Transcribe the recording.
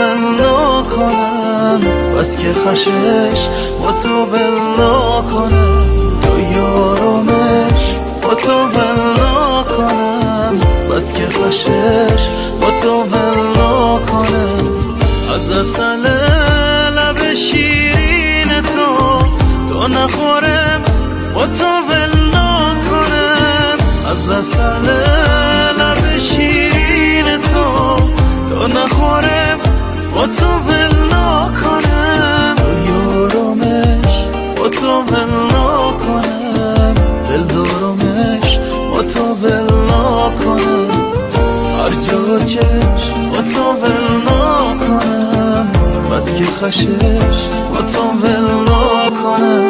ول نکنم، بس که خشش با تو ول نکنم، تو یارمش با تو ول نکنم، بس که خشش با تو ول نکنم. از اصل لب شیرین تو نخورم با تو ول نکنم، از اصل لب شیرین تو نخورم با تو ول نکنم، تو یارمش با تو ول نکنم، دل دارمش با تو ول نکنم، هر جا چشم با تو ول نکنم، بس که خشش با تو ول نکنم.